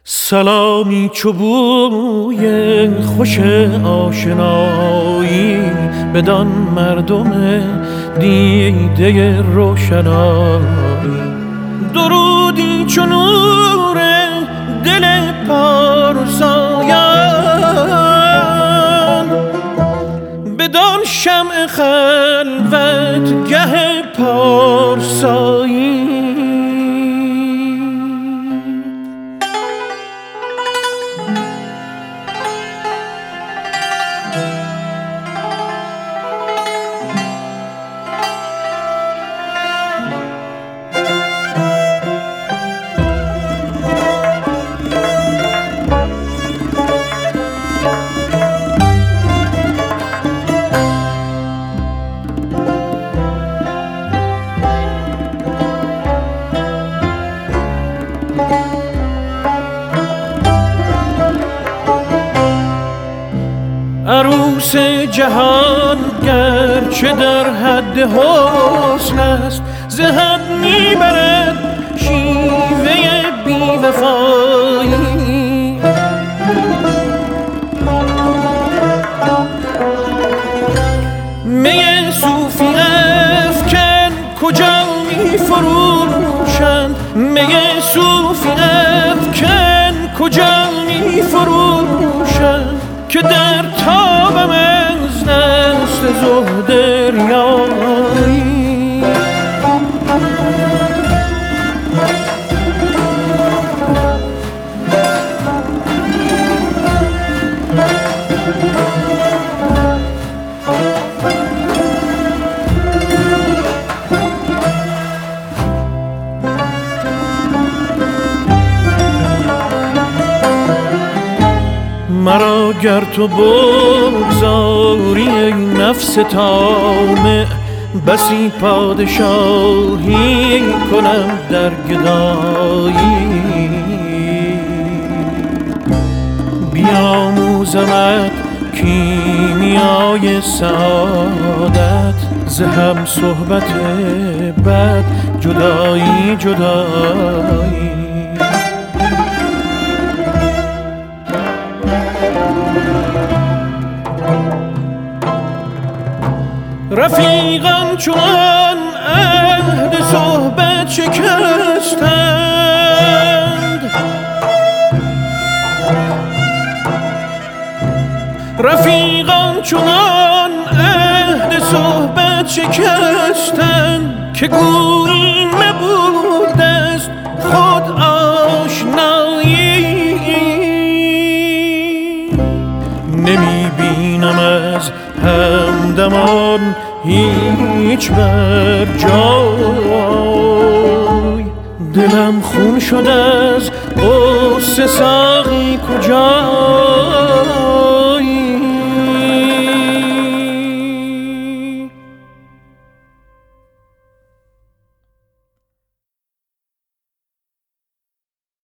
سلامی چو بوی خوش آشنایی بدان مردم دیده روشنایی، درودی چو نور دل پارسایان بدان شمع خلوت گه پارسایی. عروس جهان گرچه در حد حسن است، ز حد میبرد شیوه بی‌وفایی. می صوفی افکن کجا میفروشند، می صوفی افکن کجا میفروشند که در تابم از دست زهد ریایی. مرا گر تو بگذاری ای نفس طامع، بسی پادشاهی کنم در گدایی. بیاموزمت کیمیای سعادت، ز هم صحبت بد جدایی جدایی. رفیقان چون عهد صحبت شکستند، رفیقان چون عهد صحبت شکستند که گویی مبود است خود آشنایی. نمی بینم از همدمان هیچ بر جای، دلم خون شد از غصه ساقی کجا.